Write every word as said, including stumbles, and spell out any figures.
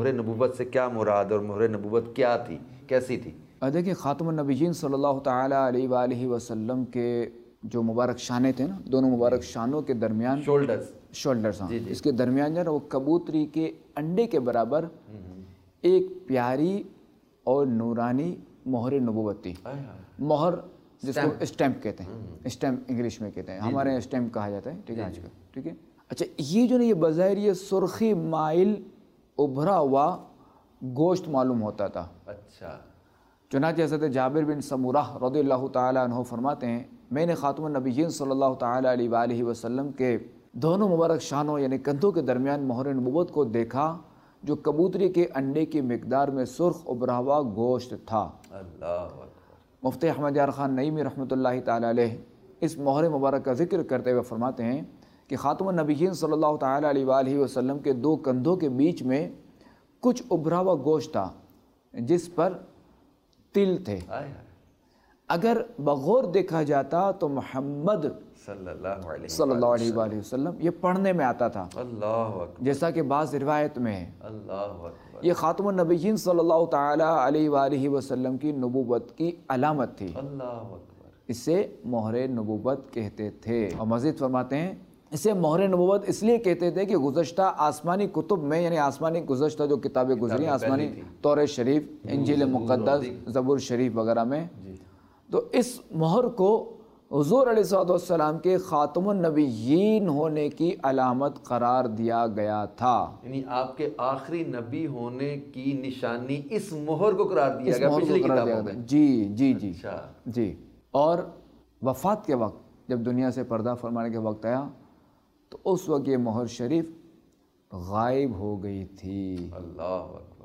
مہر نبوت سے کیا مراد اور مہر نبوت کیا تھی، کیسی تھی؟ دیکھیں خاتم النبیین صلی اللہ تعالیٰ علیہ وآلہ وسلم کے جو مبارک شانے تھے نا، دونوں مبارک شانوں کے درمیان شولڈرز شولڈرز ہاں اس کے درمیان جو ہے وہ کبوتری کے انڈے کے برابر ایک پیاری اور نورانی مہر نبوت تھی۔ مہر جس کو اسٹیمپ کہتے ہیں، اسٹیمپ انگلش میں کہتے ہیں، ہمارے یہاں اسٹیمپ کہا جاتا ہے، ٹھیک ہے آج کل، ٹھیک ہے۔ اچھا یہ جو نا یہ بظاہر یہ سرخی مائل ابھرا ہوا گوشت معلوم ہوتا تھا۔ اچھا، چنانچہ حضرت جابر بن سمورہ رضی اللہ تعالیٰ عنہ فرماتے ہیں میں نے خاتم النبیین صلی اللہ تعالیٰ علیہ وآلہ وسلم کے دونوں مبارک شانوں یعنی کندھوں کے درمیان مہر نبوت کو دیکھا جو کبوتری کے انڈے کی مقدار میں سرخ ابھرا ہوا گوشت تھا۔ اللہ اکبر۔ مفتی احمد یار خان نعیمی رحمۃ اللہ تعالیٰ علیہ اس مہر مبارک کا ذکر کرتے ہوئے فرماتے ہیں کہ خاتم النبیین صلی اللہ تعالیٰ علیہ وآلہ وسلم کے دو کندھوں کے بیچ میں کچھ ابھرا ہوا گوشت تھا جس پر تل تھے۔ اگر بغور دیکھا جاتا تو محمد صلی اللہ علیہ صلی اللہ علیہ وآلہ وسلم یہ پڑھنے میں آتا تھا، اللہ اکبر، جیسا کہ بعض روایت میں ہے۔ اللہ اکبر، یہ خاتم النبیین صلی اللہ تعالیٰ علیہ وآلہ وسلم کی نبوت کی علامت تھی، اللہ اکبر، اسے مہر نبوت کہتے تھے۔ اور مزید فرماتے ہیں اسے مہر نبوت اس لیے کہتے تھے کہ گزشتہ آسمانی کتب میں یعنی آسمانی گزشتہ جو کتابیں گزری آسمانی تورات شریف، انجیل مقدس، زبور شریف وغیرہ میں، تو اس مہر کو حضور علیہ السلام کے خاتم النبیین ہونے کی علامت قرار دیا گیا تھا۔ یعنی آپ کے آخری نبی ہونے کی نشانی اس مہر کو قرار دیا اس گیا مہر کو پچھلی قرار دیا کتابوں گیا میں۔ جی جی جی اچھا، جی۔ اور وفات کے وقت جب دنیا سے پردہ فرمانے کے وقت آیا تو اس وقت یہ مہر شریف غائب ہو گئی تھی۔ اللہ اکبر۔